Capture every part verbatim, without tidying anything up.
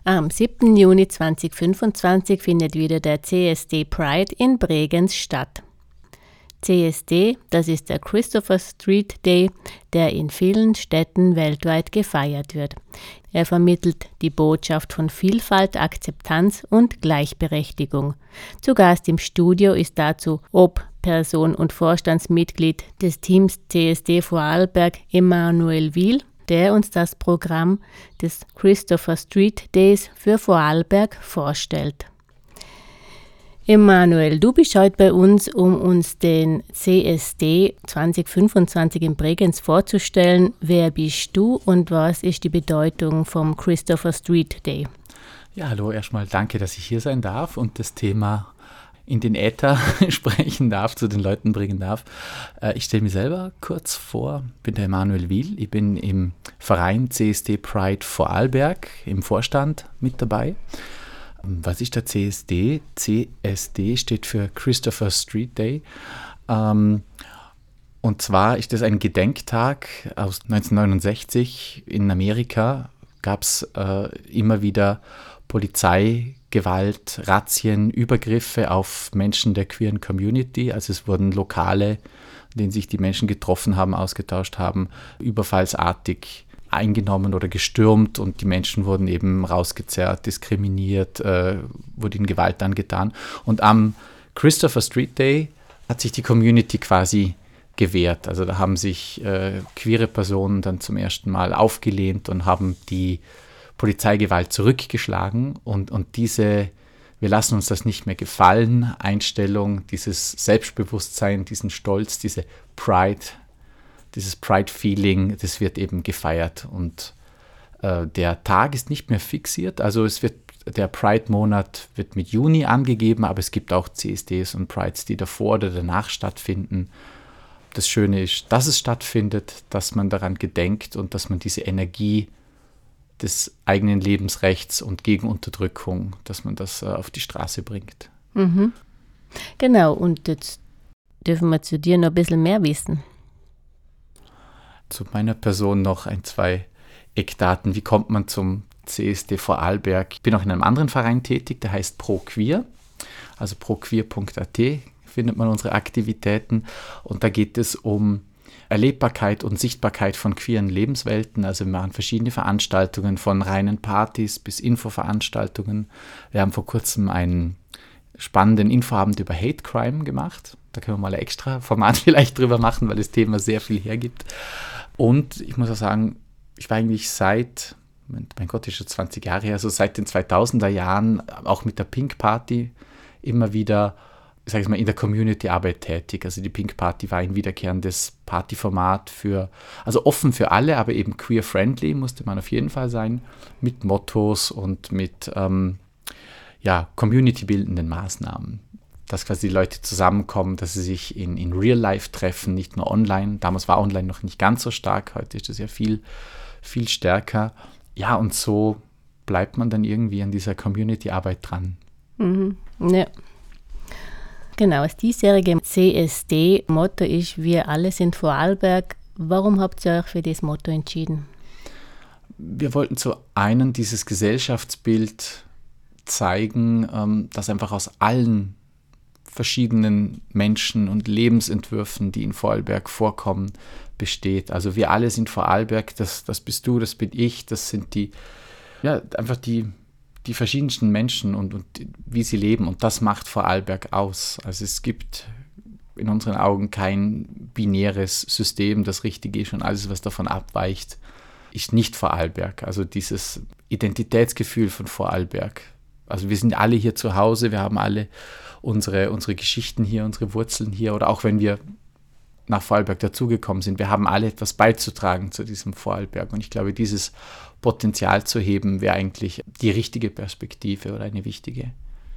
Am siebten Juni zweitausendfünfundzwanzig findet wieder der C S D Pride in Bregenz statt. C S D, das ist der Christopher Street Day, der in vielen Städten weltweit gefeiert wird. Er vermittelt die Botschaft von Vielfalt, Akzeptanz und Gleichberechtigung. Zu Gast im Studio ist dazu Obperson und Vorstandsmitglied des Teams C S D Vorarlberg, Emanuel Wil, der uns das Programm des Christopher Street Days für Vorarlberg vorstellt. Emanuel, du bist heute bei uns, um uns den C S D zweitausendfünfundzwanzig in Bregenz vorzustellen. Wer bist du und was ist die Bedeutung vom Christopher Street Day? Ja, hallo, erstmal danke, dass ich hier sein darf und das Thema in den Äther sprechen darf, zu den Leuten bringen darf. Ich stelle mir selber kurz vor, ich bin der Emanuel Wil, ich bin im Verein C S D Pride Vorarlberg im Vorstand mit dabei. Was ist der C S D? C S D steht für Christopher Street Day. Ähm, und zwar ist das ein Gedenktag aus neunzehnhundertneunundsechzig. In Amerika gab es äh, immer wieder Polizeigewalt, Razzien, Übergriffe auf Menschen der queeren Community. Also es wurden Lokale, in denen sich die Menschen getroffen haben, ausgetauscht haben, überfallsartig eingenommen oder gestürmt und die Menschen wurden eben rausgezerrt, diskriminiert, äh, wurde ihnen Gewalt angetan. Und am Christopher Street Day hat sich die Community quasi gewehrt. Also da haben sich äh, queere Personen dann zum ersten Mal aufgelehnt und haben die Polizeigewalt zurückgeschlagen und, und diese wir lassen uns das nicht mehr gefallen, Einstellung, dieses Selbstbewusstsein, diesen Stolz, diese Pride, dieses Pride-Feeling, das wird eben gefeiert und äh, der Tag ist nicht mehr fixiert, also es wird, der Pride-Monat wird mit Juni angegeben, aber es gibt auch C S Ds und Prides, die davor oder danach stattfinden. Das Schöne ist, dass es stattfindet, dass man daran gedenkt und dass man diese Energie des eigenen Lebensrechts und gegen Unterdrückung, dass man das äh, auf die Straße bringt. Mhm. Genau, und jetzt dürfen wir zu dir noch ein bisschen mehr wissen. Zu meiner Person noch ein, zwei Eckdaten. Wie kommt man zum C S D Vorarlberg? Ich bin auch in einem anderen Verein tätig, der heißt ProQueer, also proqueer punkt a t findet man unsere Aktivitäten und da geht es um Erlebbarkeit und Sichtbarkeit von queeren Lebenswelten. Also wir machen verschiedene Veranstaltungen von reinen Partys bis Infoveranstaltungen. Wir haben vor kurzem einen spannenden Infoabend über Hate Crime gemacht. Da können wir mal ein extra Format vielleicht drüber machen, weil das Thema sehr viel hergibt. Und ich muss auch sagen, ich war eigentlich seit, mein Gott, ist schon zwanzig Jahre her, also seit den zweitausender Jahren auch mit der Pink Party immer wieder, sag ich mal, in der Community-Arbeit tätig. Also die Pink Party war ein wiederkehrendes Partyformat für, also offen für alle, aber eben queer-friendly musste man auf jeden Fall sein, mit Mottos und mit ähm, ja, community-bildenden Maßnahmen. Dass quasi die Leute zusammenkommen, dass sie sich in, in Real Life treffen, nicht nur online. Damals war online noch nicht ganz so stark, heute ist das ja viel, viel stärker. Ja, und so bleibt man dann irgendwie an dieser Community-Arbeit dran. Mhm. Ja. Genau, das diesjährige C S D-Motto ist Wir alle sind Vorarlberg. Warum habt ihr euch für das Motto entschieden? Wir wollten zu einem dieses Gesellschaftsbild zeigen, ähm, das einfach aus allen verschiedenen Menschen und Lebensentwürfen, die in Vorarlberg vorkommen, besteht. Also wir alle sind Vorarlberg, das, das bist du, das bin ich, das sind die, ja, einfach die, die verschiedensten Menschen und, und wie sie leben und das macht Vorarlberg aus. Also es gibt in unseren Augen kein binäres System, das richtig ist und alles, was davon abweicht, ist nicht Vorarlberg. Also dieses Identitätsgefühl von Vorarlberg. Also wir sind alle hier zu Hause, wir haben alle unsere, unsere Geschichten hier, unsere Wurzeln hier oder auch wenn wir nach Vorarlberg dazugekommen sind, wir haben alle etwas beizutragen zu diesem Vorarlberg und ich glaube, dieses Potenzial zu heben, wäre eigentlich die richtige Perspektive oder eine wichtige.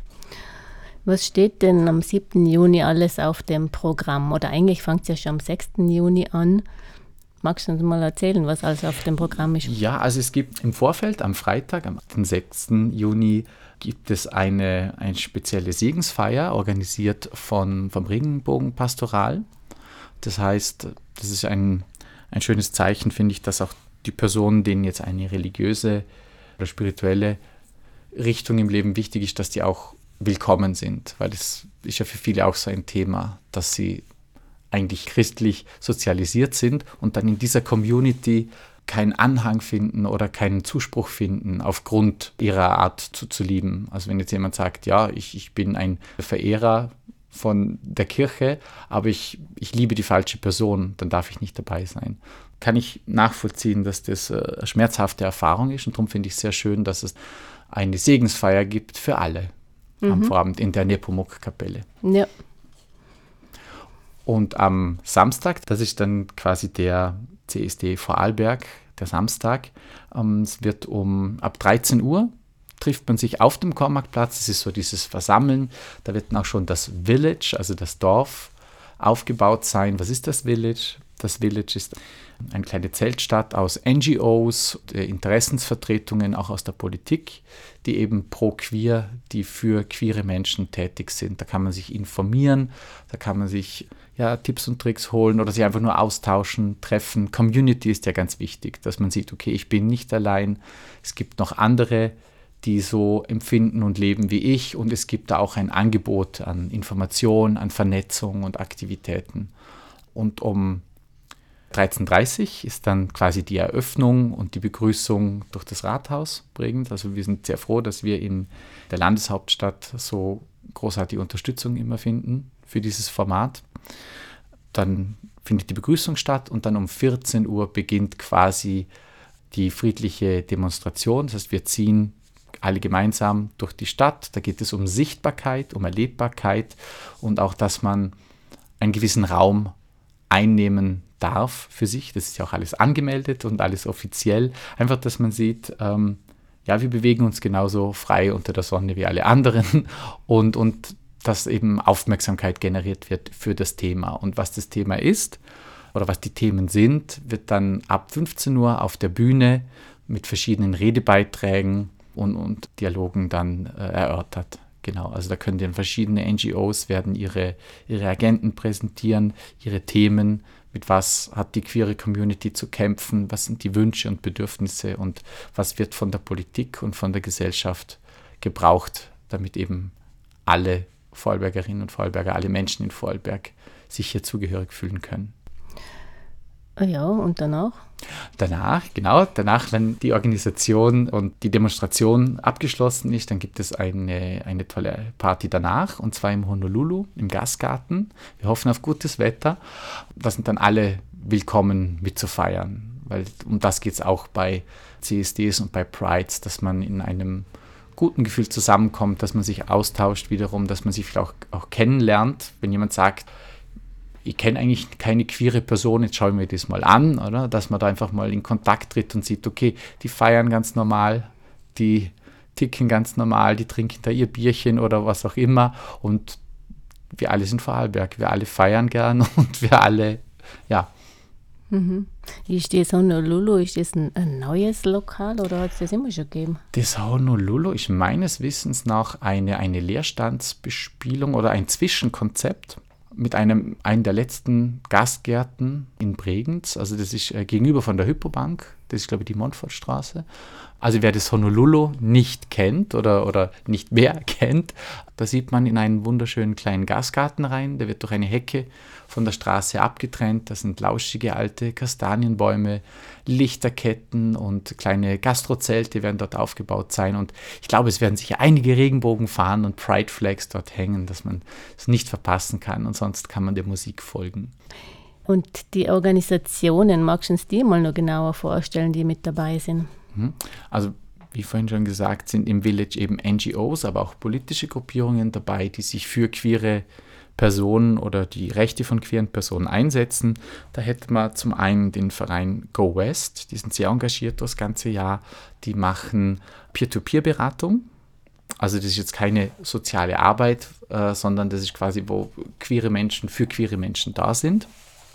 Was steht denn am siebten Juni alles auf dem Programm? Oder eigentlich fängt es ja schon am sechsten Juni an. Magst du uns mal erzählen, was alles auf dem Programm ist? Ja, also es gibt im Vorfeld am Freitag, am sechsten Juni, gibt es eine, eine spezielle Segensfeier, organisiert von, vom Regenbogenpastoral. Das heißt, das ist ein, ein schönes Zeichen, finde ich, dass auch die Personen, denen jetzt eine religiöse oder spirituelle Richtung im Leben wichtig ist, dass die auch willkommen sind, weil es ist ja für viele auch so ein Thema, dass sie eigentlich christlich sozialisiert sind und dann in dieser Community keinen Anhang finden oder keinen Zuspruch finden aufgrund ihrer Art zu, zu lieben. Also wenn jetzt jemand sagt, ja, ich, ich bin ein Verehrer von der Kirche, aber ich, ich liebe die falsche Person, dann darf ich nicht dabei sein. Kann ich nachvollziehen, dass das eine schmerzhafte Erfahrung ist und darum finde ich es sehr schön, dass es eine Segensfeier gibt für alle mhm. am Vorabend in der Nepomuk-Kapelle. Ja. Und am Samstag, das ist dann quasi der C S D Vorarlberg, der Samstag, ähm, es wird um ab dreizehn Uhr trifft man sich auf dem Kornmarktplatz. Das ist so dieses Versammeln. Da wird dann auch schon das Village, also das Dorf, aufgebaut sein. Was ist das Village? Das Village ist eine kleine Zeltstadt aus N G Os, Interessensvertretungen auch aus der Politik, die eben pro queer, die für queere Menschen tätig sind. Da kann man sich informieren, da kann man sich ja, Tipps und Tricks holen oder sich einfach nur austauschen, treffen. Community ist ja ganz wichtig, dass man sieht, okay, ich bin nicht allein. Es gibt noch andere, die so empfinden und leben wie ich und es gibt da auch ein Angebot an Information, an Vernetzung und Aktivitäten. Und um dreizehn Uhr dreißig ist dann quasi die Eröffnung und die Begrüßung durch das Rathaus Bregenz. Also wir sind sehr froh, dass wir in der Landeshauptstadt so großartige Unterstützung immer finden für dieses Format. Dann findet die Begrüßung statt und dann um vierzehn Uhr beginnt quasi die friedliche Demonstration. Das heißt, wir ziehen alle gemeinsam durch die Stadt. Da geht es um Sichtbarkeit, um Erlebbarkeit und auch, dass man einen gewissen Raum einnehmen darf für sich. Das ist ja auch alles angemeldet und alles offiziell. Einfach, dass man sieht, ähm, ja, wir bewegen uns genauso frei unter der Sonne wie alle anderen und, und dass eben Aufmerksamkeit generiert wird für das Thema. Und was das Thema ist oder was die Themen sind, wird dann ab fünfzehn Uhr auf der Bühne mit verschiedenen Redebeiträgen und, und Dialogen dann äh, erörtert. Genau, also da können dann verschiedene N G Os werden ihre, ihre Agenten präsentieren, ihre Themen, mit was hat die queere Community zu kämpfen, was sind die Wünsche und Bedürfnisse und was wird von der Politik und von der Gesellschaft gebraucht, damit eben alle Vorarlbergerinnen und Vorarlberger, alle Menschen in Vorarlberg sich hier zugehörig fühlen können. Ja, und danach? Danach, genau, danach, wenn die Organisation und die Demonstration abgeschlossen ist, dann gibt es eine, eine tolle Party danach, und zwar im Honolulu, im Gastgarten. Wir hoffen auf gutes Wetter. Da sind dann alle willkommen mitzufeiern, weil um das geht es auch bei C S Ds und bei Prides, dass man in einem guten Gefühl zusammenkommt, dass man sich austauscht wiederum, dass man sich vielleicht auch, auch kennenlernt. Wenn jemand sagt, ich kenne eigentlich keine queere Person, jetzt schaue ich mir das mal an, oder? Dass man da einfach mal in Kontakt tritt und sieht, okay, die feiern ganz normal, die ticken ganz normal, die trinken da ihr Bierchen oder was auch immer und wir alle sind Vorarlberg, wir alle feiern gern und wir alle, ja. Mhm. Ist das Honolulu, ist das ein, ein neues Lokal oder hat es das immer schon gegeben? Das Honolulu ist meines Wissens nach eine, eine Leerstandsbespielung oder ein Zwischenkonzept mit einem, einem der letzten Gastgärten in Bregenz. Also das ist äh, gegenüber von der Hypobank. Das ist, glaube ich, die Montfortstraße. Also wer das Honolulu nicht kennt oder, oder nicht mehr kennt, da sieht man in einen wunderschönen kleinen Gastgarten rein. Der wird durch eine Hecke von der Straße abgetrennt. Da sind lauschige alte Kastanienbäume, Lichterketten und kleine Gastrozelte werden dort aufgebaut sein. Und ich glaube, es werden sicher einige Regenbogenfahnen und Pride Flags dort hängen, dass man es nicht verpassen kann. Und sonst kann man der Musik folgen. Und die Organisationen, magst du uns die mal noch genauer vorstellen, die mit dabei sind? Also wie vorhin schon gesagt, sind im Village eben N G Os, aber auch politische Gruppierungen dabei, die sich für queere Personen oder die Rechte von queeren Personen einsetzen. Da hätten wir zum einen den Verein Go West, die sind sehr engagiert das ganze Jahr, die machen Peer-to-Peer-Beratung. Also das ist jetzt keine soziale Arbeit, äh, sondern das ist quasi, wo queere Menschen für queere Menschen da sind,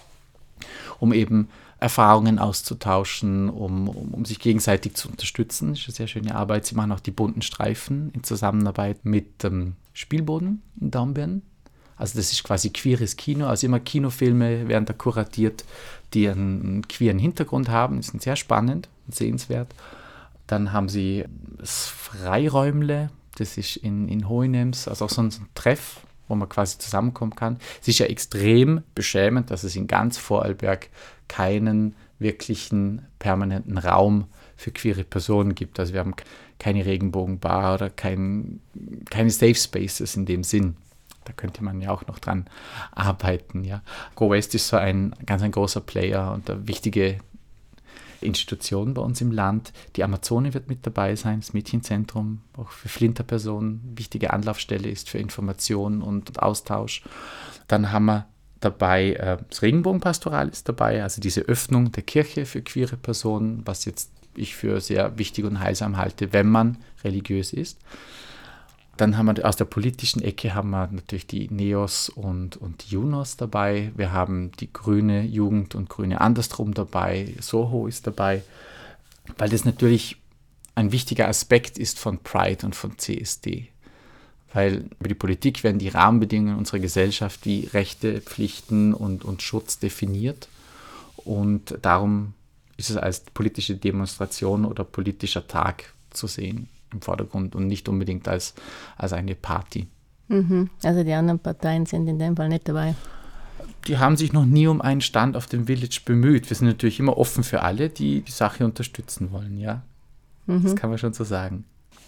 um eben Erfahrungen auszutauschen, um, um, um sich gegenseitig zu unterstützen. Das ist eine sehr schöne Arbeit. Sie machen auch die bunten Streifen in Zusammenarbeit mit ähm, Spielboden in Dornbirn. Also das ist quasi queeres Kino. Also immer Kinofilme werden da kuratiert, die einen, einen queeren Hintergrund haben. Die sind sehr spannend und sehenswert. Dann haben sie das Freiräumle, das ist in, in Hohenems, also auch so ein Treff, wo man quasi zusammenkommen kann. Es ist ja extrem beschämend, dass es in ganz Vorarlberg keinen wirklichen permanenten Raum für queere Personen gibt. Also wir haben keine Regenbogenbar oder kein, keine Safe Spaces in dem Sinn. Da könnte man ja auch noch dran arbeiten. Ja. Go West ist so ein ganz ein großer Player und eine wichtige Institution bei uns im Land. Die Amazone wird mit dabei sein, das Mädchenzentrum, auch für Flinterpersonen, wichtige Anlaufstelle ist für Information und Austausch. Dann haben wir dabei, äh, das Regenbogenpastoral ist dabei, also diese Öffnung der Kirche für queere Personen, was jetzt ich für sehr wichtig und heilsam halte, wenn man religiös ist. Dann haben wir aus der politischen Ecke haben wir natürlich die Neos und, und die Junos dabei. Wir haben die grüne Jugend und grüne Andersrum dabei. Soho ist dabei, weil das natürlich ein wichtiger Aspekt ist von Pride und von C S D. Weil über die Politik werden die Rahmenbedingungen unserer Gesellschaft wie Rechte, Pflichten und, und Schutz definiert. Und darum ist es als politische Demonstration oder politischer Tag zu sehen im Vordergrund und nicht unbedingt als, als eine Party. Mhm. Also die anderen Parteien sind in dem Fall nicht dabei. Die haben sich noch nie um einen Stand auf dem Village bemüht. Wir sind natürlich immer offen für alle, die die Sache unterstützen wollen, ja. Mhm. Das kann man schon so sagen.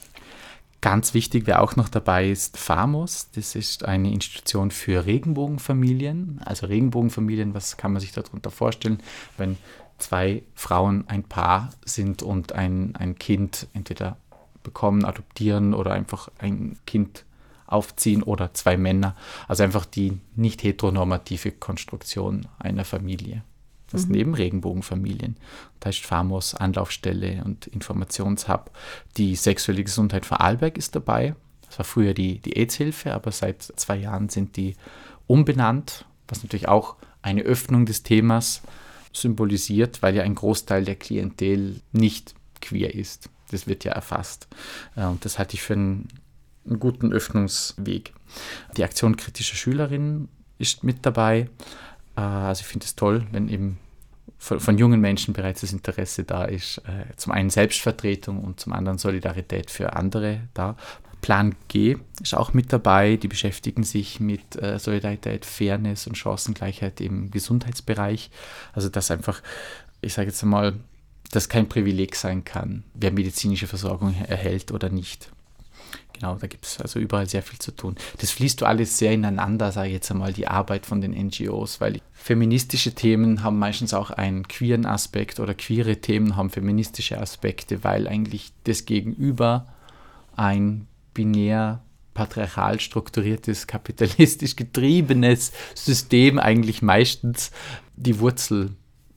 Ganz wichtig, wer auch noch dabei ist, FAMOS. Das ist eine Institution für Regenbogenfamilien. Also Regenbogenfamilien, was kann man sich darunter vorstellen, wenn zwei Frauen ein Paar sind und ein, ein Kind entweder bekommen, adoptieren oder einfach ein Kind aufziehen oder zwei Männer. Also einfach die nicht heteronormative Konstruktion einer Familie. Das sind eben Regenbogenfamilien. Da ist FAMOS Anlaufstelle und Informationshub. Die sexuelle Gesundheit Vorarlberg ist dabei. Das war früher die, die AIDS-Hilfe, aber seit zwei Jahren sind die umbenannt, was natürlich auch eine Öffnung des Themas symbolisiert, weil ja ein Großteil der Klientel nicht queer ist. Das wird ja erfasst. Und das halte ich für einen, einen guten Öffnungsweg. Die Aktion kritischer Schülerinnen ist mit dabei. Also ich finde es toll, wenn eben von, von jungen Menschen bereits das Interesse da ist. Zum einen Selbstvertretung und zum anderen Solidarität für andere da. Plan G ist auch mit dabei. Die beschäftigen sich mit Solidarität, Fairness und Chancengleichheit im Gesundheitsbereich. Also dass einfach, ich sage jetzt einmal, das kein Privileg sein kann, wer medizinische Versorgung erhält oder nicht. Genau, da gibt es also überall sehr viel zu tun. Das fließt alles sehr ineinander, sage ich jetzt einmal, die Arbeit von den N G Os, weil feministische Themen haben meistens auch einen queeren Aspekt oder queere Themen haben feministische Aspekte, weil eigentlich das Gegenüber ein binär patriarchal strukturiertes, kapitalistisch getriebenes System eigentlich meistens die Wurzel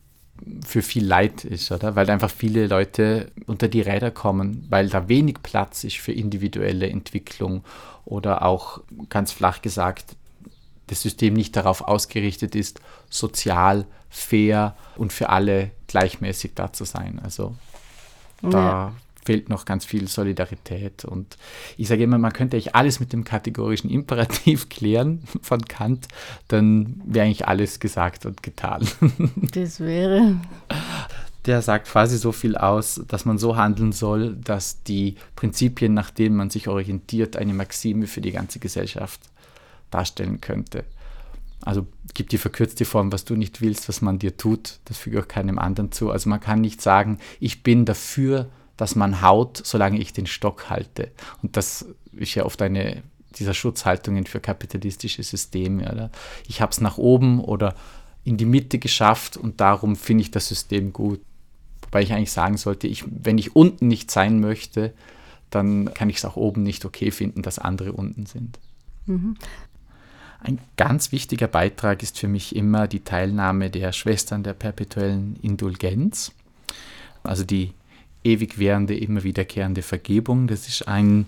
für viel Leid ist, oder? Weil einfach viele Leute unter die Räder kommen, weil da wenig Platz ist für individuelle Entwicklung oder auch, ganz flach gesagt, das System nicht darauf ausgerichtet ist, sozial, fair und für alle gleichmäßig da zu sein. Also da ja. fehlt noch ganz viel Solidarität. Und ich sage immer, man könnte eigentlich alles mit dem kategorischen Imperativ klären von Kant, dann wäre eigentlich alles gesagt und getan. Das wäre... Der sagt quasi so viel aus, dass man so handeln soll, dass die Prinzipien, nach denen man sich orientiert, eine Maxime für die ganze Gesellschaft darstellen könnte. Also gibt die verkürzte Form, was du nicht willst, was man dir tut, das füge auch keinem anderen zu. Also man kann nicht sagen, ich bin dafür, dass man haut, solange ich den Stock halte. Und das ist ja oft eine dieser Schutzhaltungen für kapitalistische Systeme. Oder? Ich habe es nach oben oder in die Mitte geschafft und darum finde ich das System gut. Wobei ich eigentlich sagen sollte, ich, wenn ich unten nicht sein möchte, dann kann ich es auch oben nicht okay finden, dass andere unten sind. Mhm. Ein ganz wichtiger Beitrag ist für mich immer die Teilnahme der Schwestern der perpetuellen Indulgenz. Also die ewig währende, immer wiederkehrende Vergebung. Das ist ein,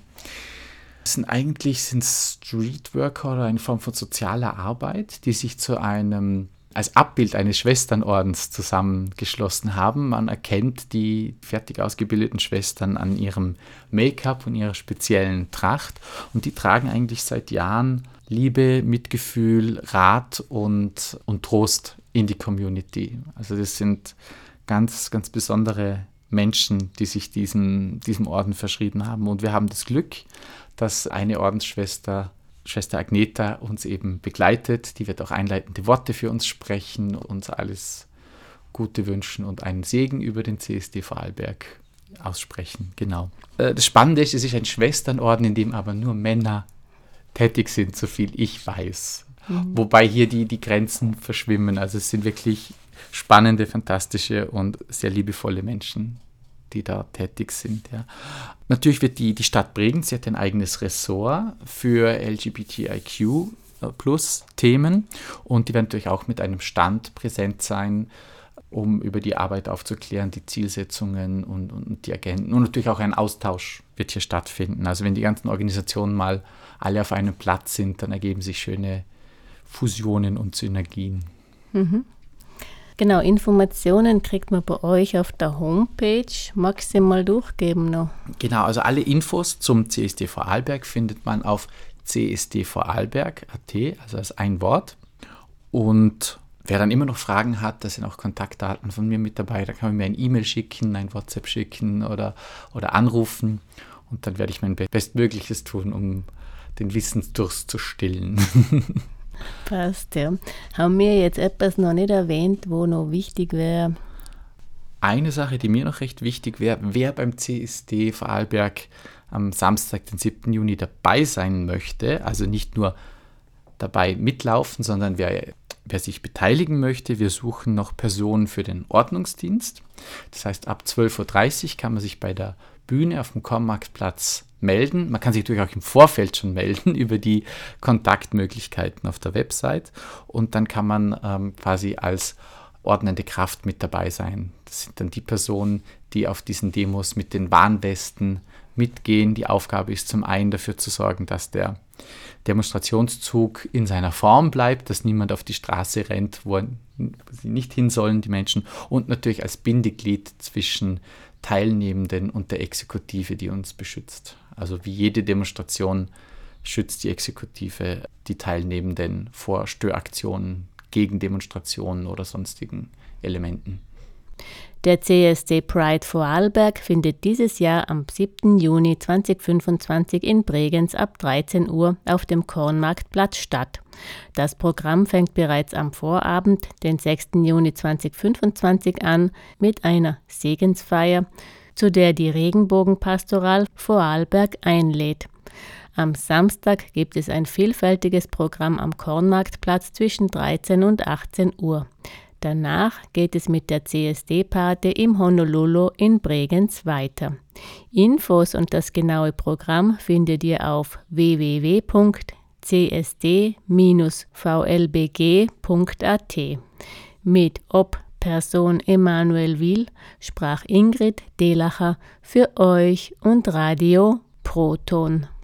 das sind eigentlich sind Streetworker oder eine Form von sozialer Arbeit, die sich zu einem, als Abbild eines Schwesternordens zusammengeschlossen haben. Man erkennt die fertig ausgebildeten Schwestern an ihrem Make-up und ihrer speziellen Tracht und die tragen eigentlich seit Jahren Liebe, Mitgefühl, Rat und, und Trost in die Community. Also das sind ganz, ganz besondere Menschen, die sich diesem, diesem Orden verschrieben haben. Und wir haben das Glück, dass eine Ordensschwester, Schwester Agneta, uns eben begleitet. Die wird auch einleitende Worte für uns sprechen, uns alles Gute wünschen und einen Segen über den C S D Vorarlberg aussprechen. Genau. Das Spannende ist, es ist ein Schwesternorden, in dem aber nur Männer tätig sind, so viel ich weiß. Mhm. Wobei hier die, die Grenzen verschwimmen. Also es sind wirklich spannende, fantastische und sehr liebevolle Menschen, die da tätig sind. Ja. Natürlich wird die, die Stadt Bregenz, sie hat ein eigenes Ressort für L G B T I Q plus Themen und die werden natürlich auch mit einem Stand präsent sein, um über die Arbeit aufzuklären, die Zielsetzungen und, und die Agenten. Und natürlich auch ein Austausch wird hier stattfinden. Also wenn die ganzen Organisationen mal alle auf einem Platz sind, dann ergeben sich schöne Fusionen und Synergien. Mhm. Genau, Informationen kriegt man bei euch auf der Homepage. Magst du mal durchgeben noch? Genau, also alle Infos zum C S D Vorarlberg findet man auf c s d vorarlberg punkt a t, also als ein Wort. Und wer dann immer noch Fragen hat, da sind auch Kontaktdaten von mir mit dabei, da kann man mir ein E-Mail schicken, ein WhatsApp schicken oder, oder anrufen und dann werde ich mein Bestmögliches tun, um den Wissensdurst zu stillen. Passt, ja. Haben wir jetzt etwas noch nicht erwähnt, wo noch wichtig wäre? Eine Sache, die mir noch recht wichtig wäre, wer beim C S D Vorarlberg am Samstag, den siebten Juni dabei sein möchte, also nicht nur dabei mitlaufen, sondern wer Wer sich beteiligen möchte, wir suchen noch Personen für den Ordnungsdienst. Das heißt, ab zwölf Uhr dreißig kann man sich bei der Bühne auf dem Kornmarktplatz melden. Man kann sich natürlich auch im Vorfeld schon melden über die Kontaktmöglichkeiten auf der Website. Und dann kann man ähm, quasi als ordnende Kraft mit dabei sein. Das sind dann die Personen, die auf diesen Demos mit den Warnwesten mitgehen. Die Aufgabe ist zum einen dafür zu sorgen, dass der Demonstrationszug in seiner Form bleibt, dass niemand auf die Straße rennt, wo sie nicht hin sollen, die Menschen, und natürlich als Bindeglied zwischen Teilnehmenden und der Exekutive, die uns beschützt. Also wie jede Demonstration schützt die Exekutive die Teilnehmenden vor Störaktionen, Gegendemonstrationen oder sonstigen Elementen. Der C S D Pride Vorarlberg findet dieses Jahr am siebten Juni zweitausendfünfundzwanzig in Bregenz ab dreizehn Uhr auf dem Kornmarktplatz statt. Das Programm fängt bereits am Vorabend, den sechsten Juni zweitausendfünfundzwanzig an, mit einer Segensfeier, zu der die Regenbogenpastoral Vorarlberg einlädt. Am Samstag gibt es ein vielfältiges Programm am Kornmarktplatz zwischen dreizehn und achtzehn Uhr. Danach geht es mit der C S D-Party im Honolulu in Bregenz weiter. Infos und das genaue Programm findet ihr auf w w w punkt c s d dash v l b g punkt a t. Mit Ob Person Emanuel Wil sprach Ingrid Delacher für euch und Radio Proton.